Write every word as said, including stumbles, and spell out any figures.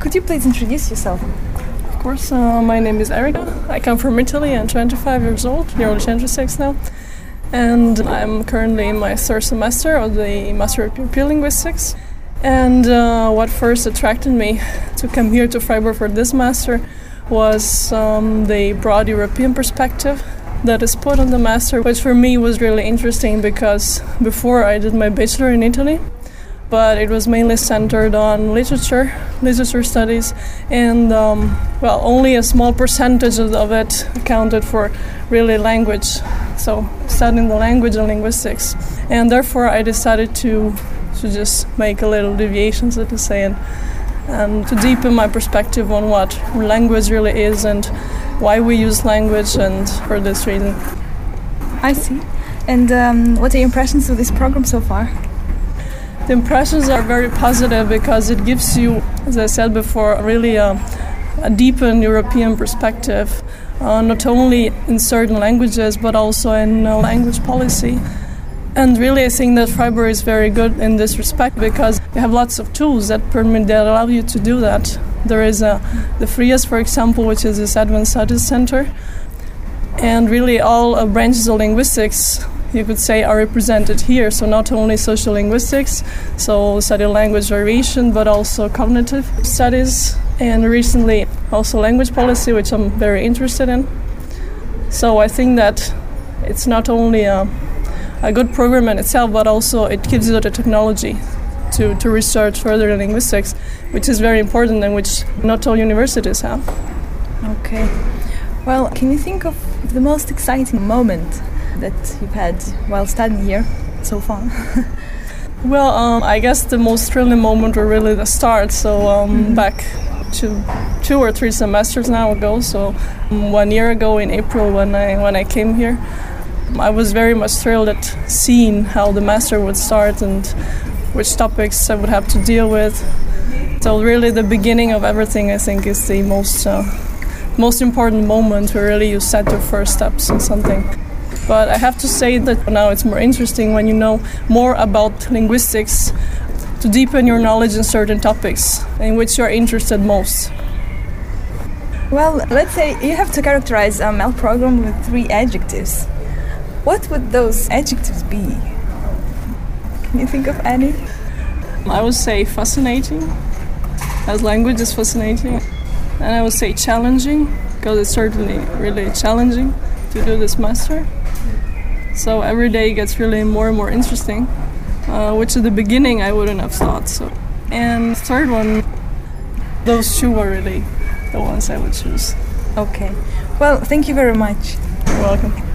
Could you please introduce yourself? Of course, uh, my name is Erika. I come from Italy. I'm twenty-five years old, nearly twenty-six now. And I'm currently in my third semester of the Master of European Linguistics. And uh, what first attracted me to come here to Freiburg for this master was um, the broad European perspective that is put on the master, which for me was really interesting because before I did my bachelor in Italy, but it was mainly centered on literature, literature studies, and um, well, only a small percentage of it accounted for really language, so studying the language and linguistics. And therefore I decided to, to just make a little deviation, so to say, and, and to deepen my perspective on what language really is and why we use language, and for this reason. I see. And um, what are your impressions of this program so far? The impressions are very positive because it gives you, as I said before, really a, a deepened European perspective, uh, not only in certain languages but also in uh, language policy. And really I think that Freiburg is very good in this respect because you have lots of tools that permit, that allow you to do that. There is a, the FRIAS, for example, which is this Advanced Studies Center, and really all uh, branches of linguistics, you could say, are represented here. So not only social linguistics, so study language variation, but also cognitive studies, and recently also language policy, which I'm very interested in. So I think that it's not only a, a good program in itself, but also it gives you the technology to, to research further in linguistics, which is very important and which not all universities have. Okay. Well, can you think of the most exciting moment that you've had while studying here so far? Well, um, I guess the most thrilling moment were really the start. So um, mm-hmm. back to two or three semesters now ago. So um, one year ago in April, when I when I came here, I was very much thrilled at seeing how the master would start and which topics I would have to deal with. So really, the beginning of everything, I think, is the most uh, most important moment where really you set your first steps on something. But I have to say that now it's more interesting when you know more about linguistics to deepen your knowledge in certain topics in which you are interested most. Well, let's say you have to characterize a M E L program with three adjectives. What would those adjectives be? Can you think of any? I would say fascinating, as language is fascinating. And I would say challenging, because it's certainly really challenging to do this master. So every day gets really more and more interesting, uh, which at the beginning I wouldn't have thought. So, and third one, those two are really the ones I would choose. Okay. Well, thank you very much. You're welcome.